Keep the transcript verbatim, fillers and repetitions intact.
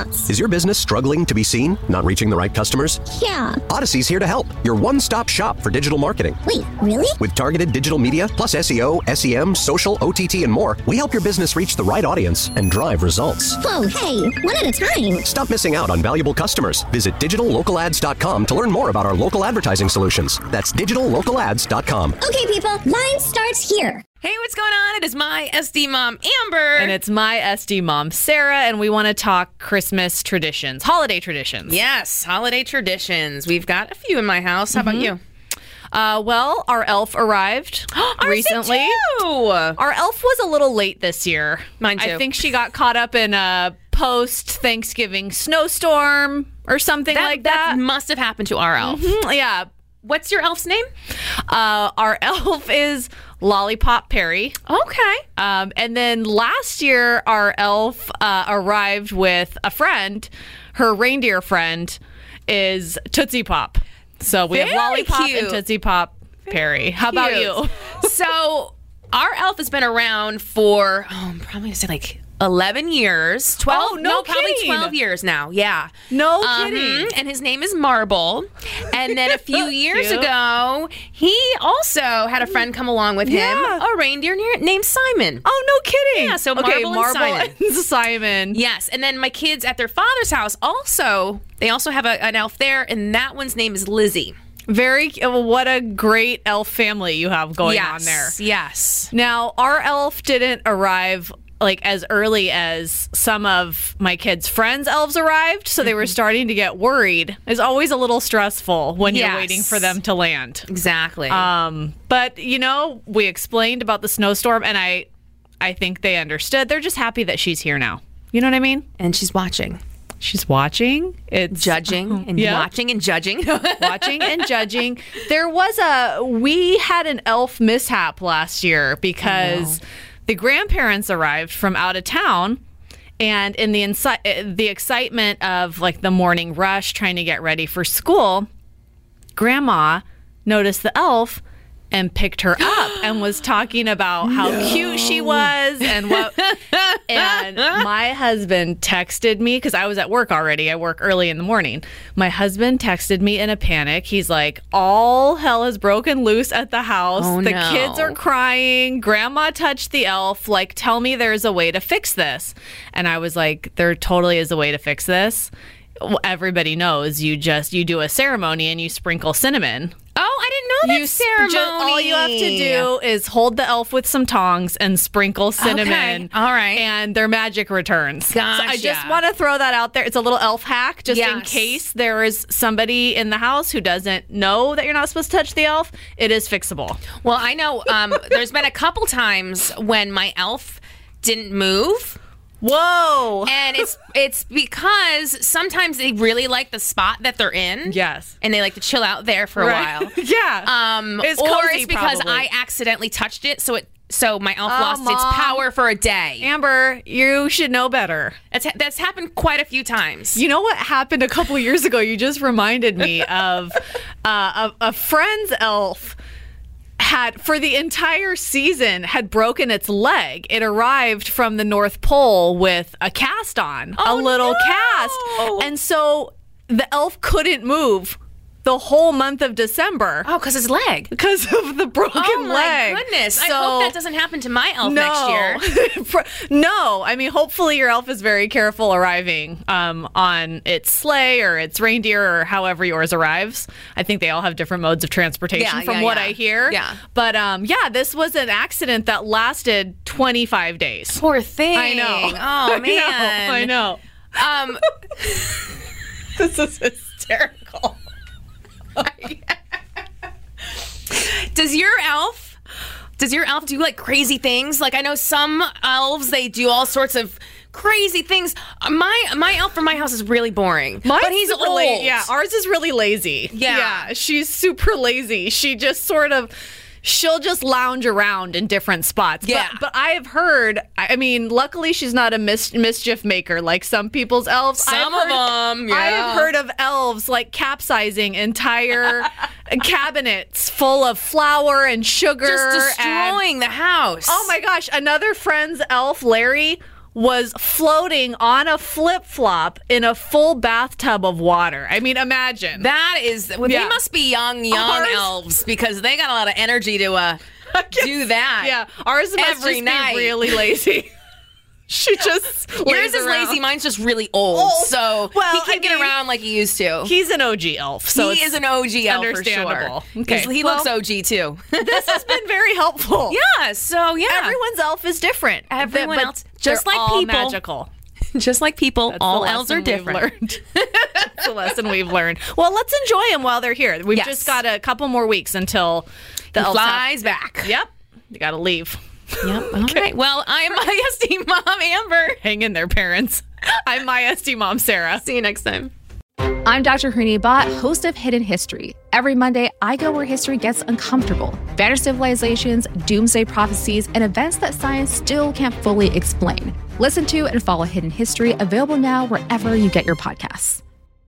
else. Is your business struggling to be seen? Not reaching the right customers? Yeah. Odyssey's here to help. Your one-stop shop for digital marketing. Wait, really? With targeted digital media, plus S E O, S E M, social, O T T, and more, we help your business reach the right audience and drive results. Whoa, hey, one at a time. Stop missing out on valuable customers. Visit digital local ads dot com to learn more about our local advertising solutions. That's digital local ads dot com. Okay, people, line starts here. Hey, what's going on? It is my S D mom, Amber. And it's my S D mom, Sarah, and we want to talk Christmas traditions, holiday traditions. Yes, holiday traditions. We've got a few in my house. How mm-hmm. about you? Uh, well, our elf arrived recently. Too. Our elf was a little late this year. Mine too. I think she got caught up in a post-Thanksgiving snowstorm or something that, like that. That must have happened to our elf. Mm-hmm. Yeah. What's your elf's name? Uh, our elf is Lollipop Perry. Okay. Um, and then last year, our elf uh, arrived with a friend. Her reindeer friend is Tootsie Pop. So we Very have Lollipop cute. and Tootsie Pop Perry. How about you? So our elf has been around for, oh, I'm probably going to say like eleven years. twelve? Oh, no probably kidding. twelve years now. Yeah. No Um, kidding. And his name is Marble. And then a few years Cute. ago, he also had a friend come along with him, Yeah. a reindeer near- named Simon. Oh, no kidding. Yeah, so okay, Marble and Marble Simon. and Simon. Yes, and then my kids at their father's house also, they also have a, an elf there, and that one's name is Lizzie. Very, what a great elf family you have going yes, on there. Yes. Now, our elf didn't arrive like as early as some of my kids' friends' elves arrived, so they were starting to get worried. It's always a little stressful when Yes. you're waiting for them to land. Exactly. Um, but you know, we explained about the snowstorm, and I, I think they understood. They're just happy that she's here now. You know what I mean? and she's watching. She's watching. It's Judging and Yeah. watching and judging. watching and judging. There was a we had an elf mishap last year because the grandparents arrived from out of town, and in the insi- the excitement of like the morning rush trying to get ready for school, Grandma noticed the elf and picked her up and was talking about how no. cute she was and what. And my husband texted me because I was at work already. I work early in the morning. My husband texted me in a panic. He's like, all hell has broken loose at the house. Oh, the no. kids are crying. Grandma touched the elf. Like, tell me there's a way to fix this. And I was like, there totally is a way to fix this. Everybody knows you just you do a ceremony and you sprinkle cinnamon. Oh, I didn't know that You ceremony. Just, all you have to do is hold the elf with some tongs and sprinkle cinnamon. Okay. All right. And their magic returns. Gotcha. So I just want to throw that out there. It's a little elf hack just in Yes. case there is somebody in the house who doesn't know that you're not supposed to touch the elf. It is fixable. Well, I know um, there's been a couple times when my elf didn't move. Whoa. And it's it's because sometimes they really like the spot that they're in. Yes. And they like to chill out there for a Right. while. Yeah. Um, It's or cozy, it's because probably. I accidentally touched it, so it so my elf Oh, lost its Mom. power for a day. Amber, you should know better. That's that's happened quite a few times. You know what happened a couple years ago? You just reminded me of uh, a, a friend's elf had, for the entire season, had broken its leg. It arrived from the North Pole with a cast on, Oh, a little no. cast. And so the elf couldn't move the whole month of December Oh, because his leg. because of the broken Oh my leg. goodness! I So- hope that doesn't happen to my elf next year. No, I mean, hopefully your elf is very careful arriving um, on its sleigh or its reindeer or however yours arrives. I think they all have different modes of transportation Yeah, from yeah, what yeah. I hear. Yeah. But um, yeah, this was an accident that lasted twenty-five days. Poor thing. I know. Oh man. I know. I know. Um, This is hysterical. does your elf? Does your elf do like crazy things? Like I know some elves, they do all sorts of crazy things. Uh, My my elf from my house is really boring. Mine's but he's super old. la- yeah, ours is really lazy. Yeah. Yeah, she's super lazy. She just sort of, she'll just lounge around in different spots. Yeah. But, but I have heard, I mean, luckily she's not a mis- mischief maker like some people's elves. Some I've of heard, them, yeah. I have heard of elves like capsizing entire cabinets full of flour and sugar. Just and- destroying the house. oh my gosh, another friend's elf, Larry, was floating on a flip-flop in a full bathtub of water. I mean, imagine. That is, well, Yeah. they must be young, young Ours- elves because they got a lot of energy to uh, do that. Yeah, ours must Every just night. be really lazy. She just Yours lays is around. lazy. Mine's just really old. Old. So Well, he can't I get mean, around like he used to. He's an O G elf, so he it's is an O G elf for understandable. sure. Okay, He's- He well- looks O G too. This has been very helpful. yeah. So yeah. Everyone's elf is different. Everyone But else- just they're like all people. magical. just like people, That's the all elves lesson are we've different. learned. That's the lesson we've learned. Well, let's enjoy them while they're here. We've Yes. just got a couple more weeks until the He elves have- flies back. Yep, you got to leave. Yep. All right. Well, I am my S D mom, Amber. Hang in there, parents. I'm my S D mom, Sarah. See you next time. I'm Doctor Hrini Bott, host of Hidden History. Every Monday, I go where history gets uncomfortable. Vanished civilizations, doomsday prophecies, and events that science still can't fully explain. Listen to and follow Hidden History, available now wherever you get your podcasts.